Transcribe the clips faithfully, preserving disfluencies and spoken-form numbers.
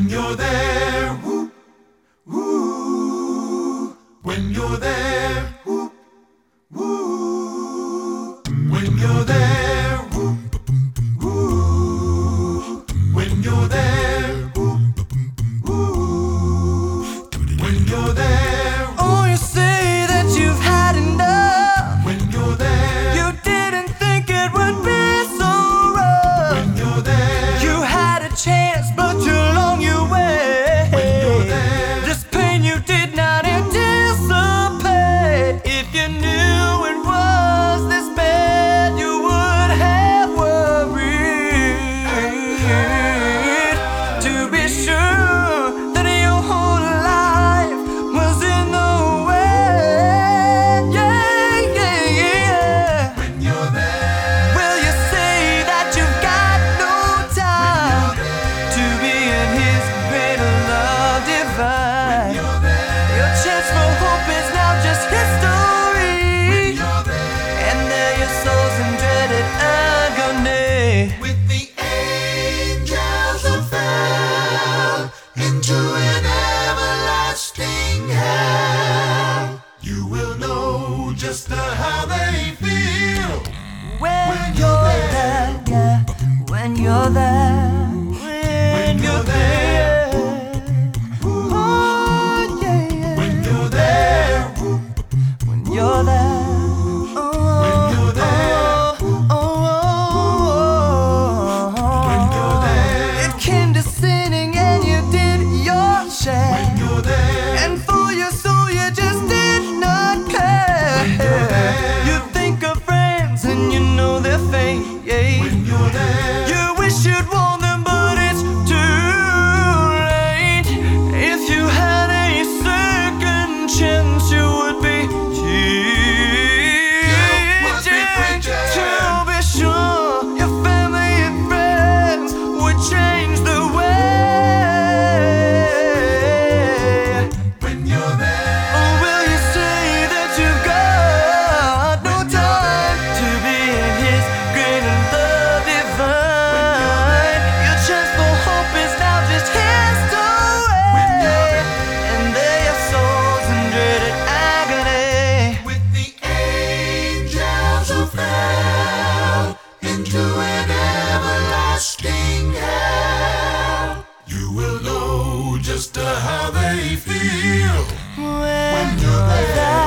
When you're there, whoop, woo. When you're there, whoop, woo. When you're there, whoop, woo. When you're there, whoop, woo. When you're there, oh, you say that you've had enough. when you're there, You didn't think it would be so rough. when you're there, You had a chance, but too long you waited. when you're there, This pain you did not anticipate. If you knew it was this bad, you would have worried. To be sure that your whole life was in the way. Yeah, yeah, yeah. when you're there, Will you say that you've got no time to be in His greater love divine? you're there, Your chance for hope is now just history, you're there, and there your soul's in dreaded agony. with the angels who fell into an everlasting hell. You will know just uh, how they feel. When you're there, yeah, when you're there, when you're there, oh yeah, yeah. When you're there, When you're there, oh, when you're there, oh, oh, oh, when you're there, it came to sinning and you did your share, when you're there, and for your soul you just did not care. You think of friends and you know their fate. when you're there, You wish you'd warn them, but it's too late. If you had a second chance, you would be must be teaching preaching. to be sure your family and friends would change the way. when you're there, Or will you say that you've got no time to be in His greater love divine? Your chance for hope is now just history, and there your soul's in dreaded agony. with the angels who fell into an everlasting hell. You will know just uh, how they feel. When you're you're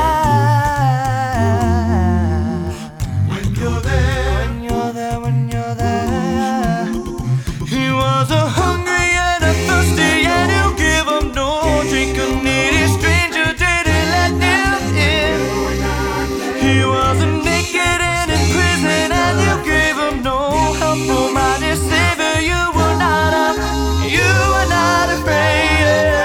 there, When you're there, when you're there, when you're there. He was a hungry and a thirsty, and you give him no drink. A needy stranger didn't let him in. He was a naked and in prison, and you gave him no help. No mighty Savior, you were not up, you were not afraid.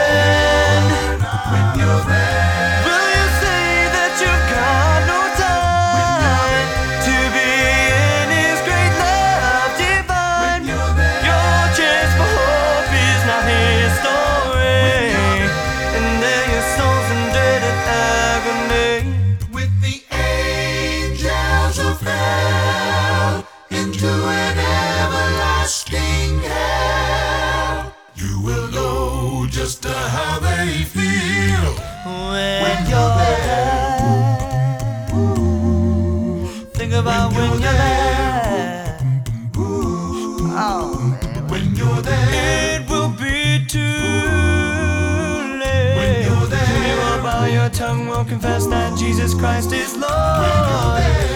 when you're there, Will you say that you've got no time to be in His great love divine? you're there, Your chance for hope is now history, and there your soul's in dreaded agony. with the angels who fell into an everlasting hell. You will know just uh, how they feel. When you're there, think about when you're there. Oh man, When you're there, it will be too late. When you're there. You will bow your tongue, will confess that Jesus Christ is Lord.